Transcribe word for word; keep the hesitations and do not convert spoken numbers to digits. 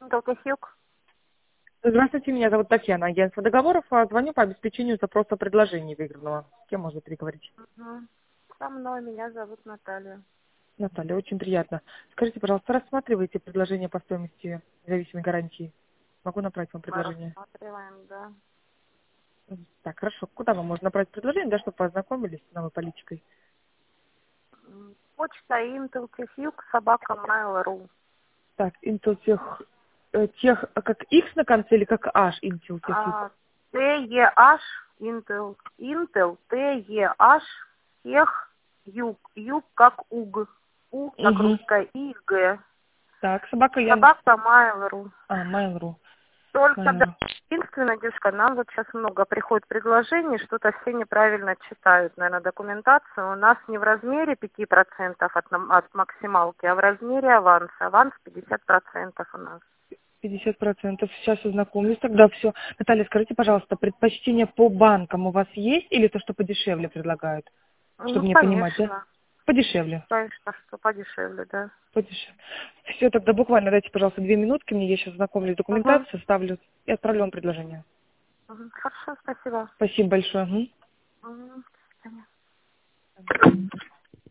Долгосюк. Здравствуйте, меня зовут Татьяна, агентство договоров. А Звоню по обеспечению запроса предложений выигранного. С кем можно переговорить? Мгм. Со мной, меня зовут Наталья. Наталья, очень приятно. Скажите, пожалуйста, рассматриваете предложение по стоимости независимой гарантии? Могу направить вам Мы предложение? рассматриваем, да. Мгм. Так, хорошо. Куда вам можно направить предложение, да, чтобы познакомились с новой политикой? М, Почта интелтехюк собака mail.ru. Так, Intel тех, э, тех, а как X на конце или как H Intel тех? А, TEH Intel. Intel TEH тех юг. Юг как уг. У как Угу. русская И Г. Так, собака я... Собака mail.ru. А, Mail.ru. Только да, Mail.ru. единственное, девушка, нам вот сейчас много приходит предложений, что-то все неправильно читают, наверное, документацию. У нас не в размере пяти процентов от, нам- от максималки, а в размере аванса. Аванс пятьдесят процентов у нас. пятьдесят процентов. Сейчас ознакомлюсь. Тогда все. Наталья, скажите, пожалуйста, предпочтение по банкам у вас есть или то, что подешевле предлагают? Ну, Чтобы мне понимать, да? конечно. Подешевле. Конечно, что подешевле, да. Подешевле. Все, тогда буквально дайте, пожалуйста, две минутки. Мне я сейчас знакомлюсь с Угу. документацией, ставлю и отправлю вам предложение. Угу. Хорошо, спасибо. Спасибо большое. Мгм. Угу. До свидания.